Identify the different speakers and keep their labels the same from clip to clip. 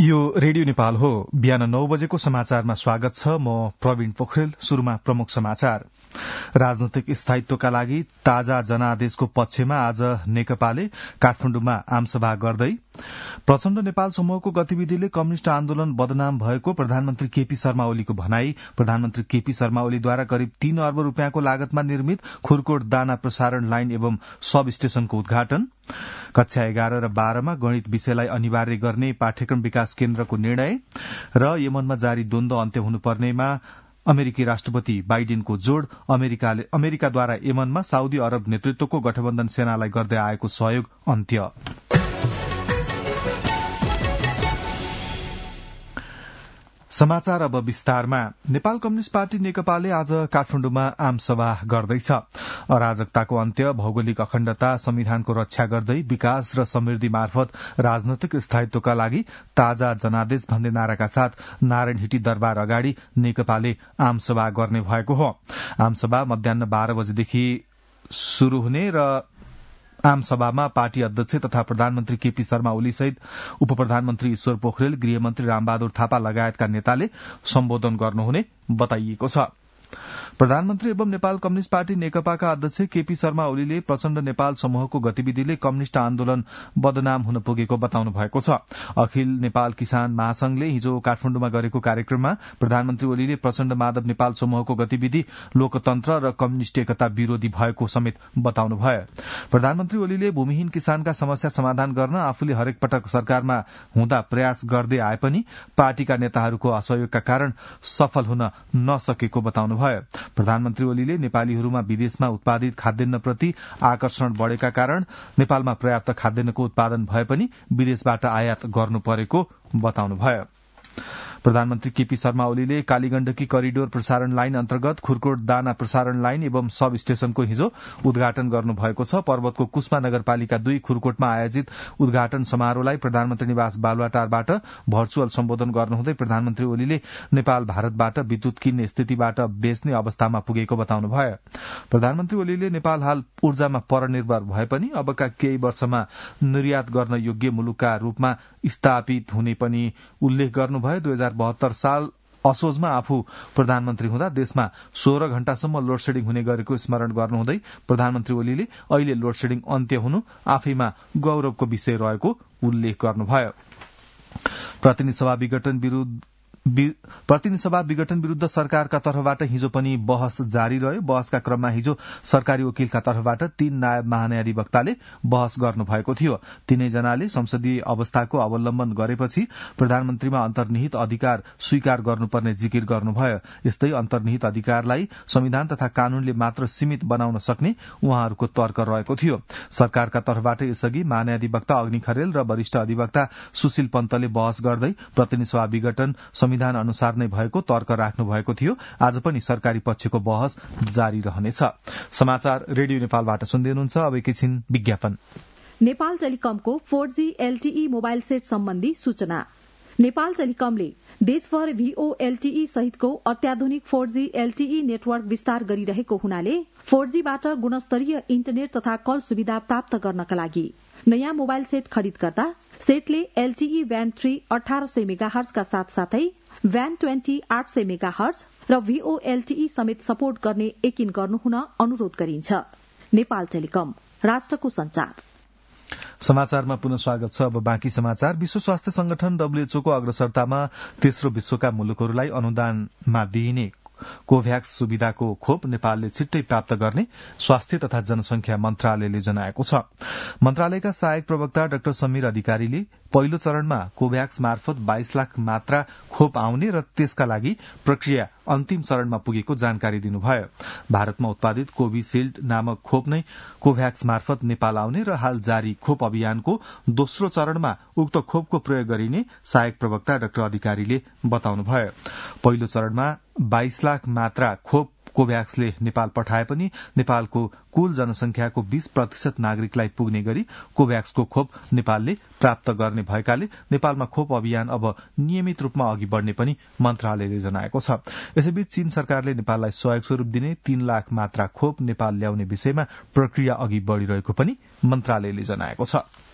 Speaker 1: यो रेडियो नेपाल हो। बिहान 9 बजेको समाचारमा स्वागत छ। म प्रवीण पोखरेल। शुरूमा प्रमुख समाचार। राजनैतिक स्थायित्वका लागि ताजा जनादेशको पक्षमा आज नेकपाले काठमाडौँमा आमसभा गर्दै प्रचण्ड नेपाल समूहको गतिविधिले कम्युनिष्ट आन्दोलन बदनाम भएको प्रधानमन्त्री केपी शर्मा ओलीको भनाई। प्रधानमन्त्री केपी शर्मा ओलीद्वारा करिब 3 अर्ब रूपियाँको लागतमा निर्मित खुरकोट दाना प्रसारण लाइन एवं सब स्टेशनको उद्घाटन। कक्षा 11 र 12 मा गणित विषयलाई अनिवार्य गर्ने पाठ्यक्रम विकास केन्द्रको निर्णय र यमनमा जारी द्वन्द्व अन्त्य हुनुपर्नेमा अमेरिकी राष्ट्रपति बाइडेनको जोड़। अमेरिकाद्वारा यमनमा साउदी अरब नेतृत्वको गठबन्धन सेनालाई गर्दै आएको सहयोग अन्त्य। समाचार अब विस्तारमा। नेपाल कम्युनिष्ट पार्टी नेकपाले आज काठमाडौँमा आमसभा गर्दैछ। अराजकताको अन्त्य, भौगोलिक अखण्डता, संविधानको रक्षा गर्दै विकास र समृद्धि मार्फत राजनैतिक स्थायित्वका लागि ताजा जनादेश भन्ने नाराका साथ नारायण हिटी दरबार अगाडि नेकपाले आमसभा गर्ने भएको हो। आमसभा मध्याह 12 बजेदेखि शुरू हुने र आमसभामा पार्टी अध्यक्ष तथा प्रधानमन्त्री केपी शर्मा ओली सहित उप प्रधानमन्त्री ईश्वर पोखरेल, गृहमन्त्री रामबहादुर थापा लगायतका नेताले सम्बोधन गर्नुहुने बताइएको छ। प्रधानमन्त्री एवं नेपाल कम्युनिष्ट पार्टी नेकपाका अध्यक्ष केपी शर्मा ओलीले प्रचण्ड नेपाल समूहको गतिविधिले कम्युनिष्ट आन्दोलन बदनाम हुन पुगेको बताउनु भएको छ। अखिल नेपाल किसान महासंघले हिजो काठमाडौँमा गरेको कार्यक्रममा प्रधानमन्त्री ओलीले प्रचण्ड माधव नेपाल समूहको गतिविधि लोकतन्त्र र कम्युनिष्ट एकता विरोधी भएको समेत बताउनु भयो। प्रधानमन्त्री ओलीले भूमिहीन किसानका समस्या समाधान गर्न आफूले हरेक पटक सरकारमा हुँदा प्रयास गर्दै आए पनि पार्टीका नेताहरूको असहयोगका कारण सफल हुन नसकेको बताउनु भयो। प्रधानमन्त्री ओलीले नेपालीहरूमा विदेशमा उत्पादित खाद्यान्नप्रति आकर्षण बढ़ेका कारण नेपालमा पर्याप्त खाद्यान्नको उत्पादन भए पनि विदेशबाट आयात गर्नु परेको बताउनुभयो। प्रधानमन्त्री केपी शर्मा ओलीले कालीगण्डकी करिडोर प्रसारण लाइन अन्तर्गत खुरकोट दाना प्रसारण लाइन एवं सब स्टेशनको हिजो उद्घाटन गर्नुभएको छ। पर्वतको कुस्मा नगरपालिका 2 खुरकोटमा आयोजित उद्घाटन समारोहलाई प्रधानमन्त्री निवास बालुवाटारबाट भर्चुअल सम्बोधन गर्नुहुँदै प्रधानमन्त्री ओलीले नेपाल भारतबाट विद्युत किन्ने स्थितिबाट बेच्ने अवस्थामा पुगेको बताउनुभयो। प्रधानमन्त्री ओलीले नेपाल हाल ऊर्जामा परनिर्भर भए पनि अबका केही वर्षमा निर्यात गर्न योग्य मुलुकका रूपमा स्थापित हुने पनि उल्लेख गर्नुभयो। 2072 साल असोजमा आफू प्रधानमन्त्री हुँदा देशमा 16 घण्टासम्म लोडसेडिङ हुने गरेको स्मरण गर्नुहुँदै प्रधानमन्त्री ओलीले अहिले लोडसेडिङ अन्त्य हुनु आफैमा गौरवको विषय रहेको उल्लेख गर्नुभयो। प्रतिनिधि सभा विघटन विरूद्ध सरकारका तर्फबाट हिजो पनि बहस जारी रह्यो। बहसका क्रममा हिजो सरकारी वकिलका तर्फबाट 3 नायब महान्यायाधिवक्ताले बहस गर्नुभएको थियो। तीनैजनाले संसदीय अवस्थाको अवलम्बन गरेपछि प्रधानमन्त्रीमा अन्तर्निहित अधिकार स्वीकार गर्नुपर्ने जिकिर गर्नुभयो। यस्तै अन्तर्निहित अधिकारलाई संविधान तथा कानूनले मात्र सीमित बनाउन सक्ने उहाँहरूको तर्क रहेको थियो। सरकारका तर्फबाट यसअघि महान्यायाधिवक्ता अग्नि खरेल र वरिष्ठ अधिवक्ता सुशील पन्तले बहस गर्दै प्रतिनिधि सभा विघटन संविधान अनुसार नै भएको तर्क राख्नु भएको थियो। आज पनि सरकारी पक्षको बहस जारी रहनेछ। समाचार रेडियो नेपालबाट सुन्दै हुनुहुन्छ। अब एकैछिन विज्ञापन।
Speaker 2: नेपाल टेलिकमको 4G LTE मोबाइल सेट सम्बन्धी सूचना। नेपाल टेलिकमले देशभर VOLTE सहितको अत्याधुनिक 4G LTE नेटवर्क विस्तार गरिरहेको हुनाले 4G बाट गुणस्तरीय इन्टरनेट तथा कल सुविधा प्राप्त गर्नका लागि नयाँ मोबाइल सेट खरिद गर्दा सेटले LTE ब्यान्ड 3 1800 मेगाहर्ज का साथसाथै ब्यान्ड 20 800 मेगाहर्ज र VOLTE समेत सपोर्ट गर्ने यकिन गर्नुहुन अनुरोध गरिन्छ। नेपाल टेलिकम, राष्ट्रको संचार।
Speaker 1: समाचारमा पुनः स्वागत छ। अब बाँकी समाचार। विश्व स्वास्थ्य संगठन WHO को अग्रसरतामा तेस्रो विश्वका मुलुकहरूलाई अनुदानमा दिइने कोभ्याक्स सुविधाको खोप नेपालले छिट्टै प्राप्त गर्ने स्वास्थ्य तथा जनसंख्या मन्त्रालयले जनाएको छ। मन्त्रालयका सहायक प्रवक्ता डाक्टर समीर अधिकारीले पहिलो चरणमा कोभ्याक्स मार्फत 22 लाख मात्रा खोप आउने र त्यसका लागि प्रक्रिया अन्तिम चरणमा पुगेको जानकारी दिनुभयो। भारतमा उत्पादित कोभिशील्ड नामक खोप नै कोभ्याक्स मार्फत नेपाल आउने र हाल जारी खोप अभियानको दोस्रो चरणमा उक्त खोपको प्रयोग गरिने सहायक प्रवक्ता डाक्टर अधिकारीले बताउनुभयो। पहिलो चरणमा 22 लाख मात्रा खोप कोभ्याक्सले नेपाल पठाए पनि नेपालको कुल जनसंख्याको 20% नागरिकलाई पुग्ने गरी कोभ्याक्सको खोप नेपालले प्राप्त गर्ने भएकाले नेपालमा खोप अभियान अब नियमित रूपमा अघि बढ़ने पनि मन्त्रालयले जनाएको छ। यसैबीच चीन सरकारले नेपाललाई सहयोग स्वरूप दिने 3 लाख मात्रा खोप नेपाल ल्याउने विषयमा प्रक्रिया अघि बढ़िरहेको पनि मन्त्रालयले जनाएको छ।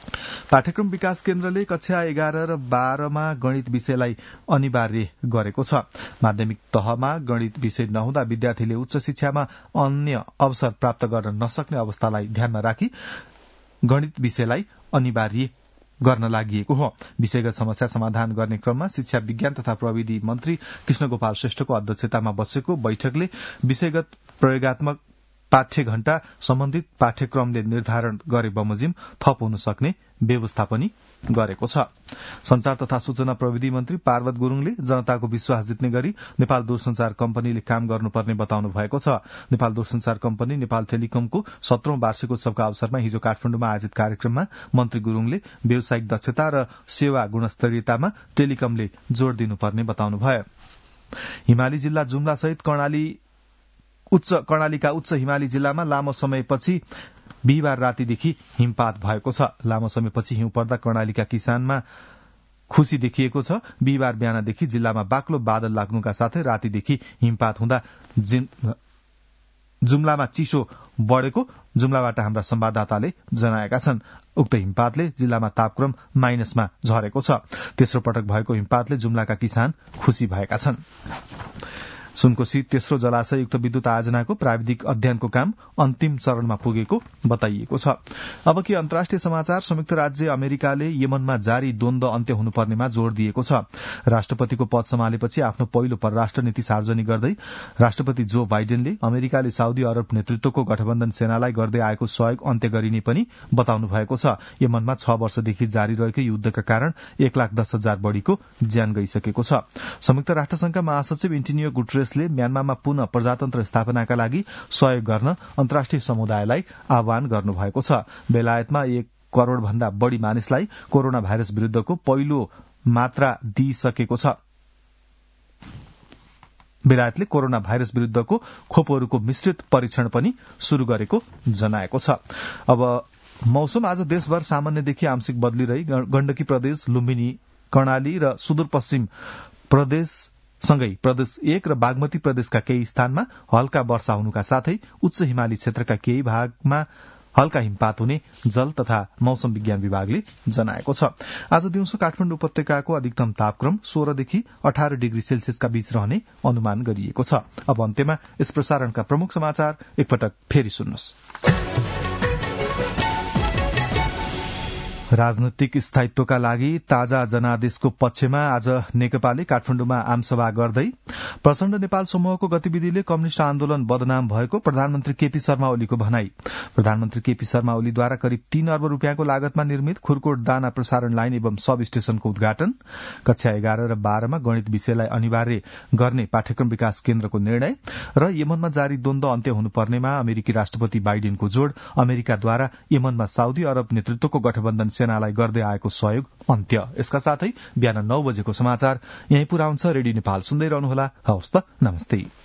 Speaker 1: पाठ्यक्रम विकास केन्द्रले कक्षा 11 र 12मा गणित विषयलाई अनिवार्य गरेको छ। माध्यमिक तहमा गणित विषय नहुँदा विद्यार्थीले उच्च शिक्षामा अन्य अवसर प्राप्त गर्न नसक्ने अवस्थालाई ध्यानमा राखी गणित विषयलाई अनिवार्य गर्न लागि हो। विषयगत समस्या समाधान गर्ने क्रममा शिक्षा विज्ञान तथा प्रविधि मन्त्री कृष्णगोपाल श्रेष्ठको अध्यक्षतामा बसेको बैठकले विषयगत प्रयोगात्मक पाठ्य घण्टा सम्बन्धित पाठ्यक्रमले निर्धारण गरे बमोजिम थप हुन सक्ने व्यवस्था पनि गरेको छ। संचार तथा सूचना प्रविधि मन्त्री पार्वत गुरूङले जनताको विश्वास जित्ने गरी नेपाल दूरसञ्चार कम्पनीले काम गर्नुपर्ने बताउनु भएको छ। नेपाल दूरसञ्चार कम्पनी नेपाल टेलिकमको 17औं वार्षिकोत्सवका अवसरमा हिजो काठमाडौँमा आयोजित कार्यक्रममा मन्त्री गुरूङले व्यावसायिक दक्षता र सेवा गुणस्तरीयतामा टेलिकमले जोड़ दिनुपर्ने बताउनुभयो। हिमाली जिल्ला जुम्ला सहित कर्णालीका उच्च हिमाली जिल्लामा लामो समयपछि बिहिबार रातीदेखि हिमपात भएको छ। लामो समयपछि हिउँ पर्दा कर्णालीका किसानमा खुशी देखिएको छ। बिहिबार बिहानदेखि जिल्लामा बाक्लो बादल लाग्नुका साथै रातीदेखि हिमपात हुँदा जुम्लामा चिसो बढ़ेको जुम्लाबाट हाम्रा संवाददाताले जनाएका छन्। उक्त हिमपातले जिल्लामा तापक्रम माइनसमा झरेको छ। तेस्रो पटक भएको हिमपातले जुम्लाका किसान खुशी भएका छन्। सुनकोशी तेस्रो जलाशययुक्त विद्युत आयोजनाको प्राविधिक अध्ययनको काम अन्तिम चरणमा पुगेको बताइएको छ। अब के अन्तर्राष्ट्रिय समाचार। संयुक्त राज्य अमेरिकाले यमनमा जारी द्वन्द्व अन्त्य हुनुपर्नेमा जोड़ दिएको छ। राष्ट्रपतिको पद सम्हालेपछि आफ्नो पहिलो परराष्ट्र नीति सार्वजनिक गर्दै राष्ट्रपति जो बाइडेनले अमेरिकाले साउदी अरब नेतृत्वको गठबन्धन सेनालाई गर्दै आएको सहयोग अन्त्य गरिने पनि बताउनु भएको छ। यमनमा 6 वर्षदेखि जारी रहेको युद्धका कारण 1,10,000 बढ़ीको ज्यान गइसकेको छ। संयुक्त राष्ट्रसंघका महासचिव एन्टोनियो गुटेरेसले म्यानमारमा पुनः प्रजातन्त्र स्थापनाका लागि सहयोग गर्न अन्तर्राष्ट्रिय समुदायलाई आह्वान गर्नुभएको छ। बेलायतमा 1 करोड़ भन्दा बढ़ी मानिसलाई कोरोना भाइरस विरूद्धको पहिलो मात्रा दिइसकेको छ। बेलायतले कोरोना भाइरस विरूद्धको खोपहरूको मिश्रित परीक्षण पनि शुरू गरेको जनाएको छ। अब मौसम। आज देशभर सामान्यदेखि आंशिक बदली रही गण्डकी प्रदेश, लुम्बिनी, कर्णाली र सुदूरपश्चिम प्रदेश सँगै प्रदेश 1 र बागमती प्रदेशका केही स्थानमा हल्का वर्षा हुनुका साथै उच्च हिमाली क्षेत्रका केही भागमा हल्का हिमपात हुने जल तथा मौसम विज्ञान विभागले जनाएको छ। आज दिउँसो काठमाडौँ उपत्यकाको अधिकतम तापक्रम 16 देखि 18 डिग्री सेल्सियसका बीच रहने अनुमान गरिएको छ। अब अन्त्यमा यस प्रसारणका प्रमुख समाचार एकपटक फेरि सुन्नुहोस्। राजनैतिक स्थायित्वका लागि ताजा जनादेशको पक्षमा आज नेकपाले काठमाडौँमा आमसभा गर्दै प्रचण्ड नेपाल समूहको गतिविधिले कम्युनिष्ट आन्दोलन बदनाम भएको प्रधानमन्त्री केपी शर्मा ओलीको भनाई। प्रधानमन्त्री केपी शर्मा ओलीद्वारा करिब 3 अर्ब रूपियाँको लागतमा निर्मित खुरकोट दाना प्रसारण लाइन एवं सब स्टेशनको उद्घाटन, कक्षा 11 र 12मा गणित विषयलाई अनिवार्य गर्ने पाठ्यक्रम विकास केन्द्रको निर्णय र यमनमा जारी द्वन्द्व अन्त्य हुनुपर्नेमा अमेरिकी राष्ट्रपति बाइडेनको जोड़, अमेरिकाद्वारा यमनमा साउदी अरब नेतृत्वको गठबन्धन सेनालाई गर्दै आएको सहयोग अन्त्य। यसका साथै बिहान 9 बजेको समाचार यही पुरा हुन्छ। रेडियो नेपाल सुन्दै रहनुहोला। हवस् त, नमस्ते।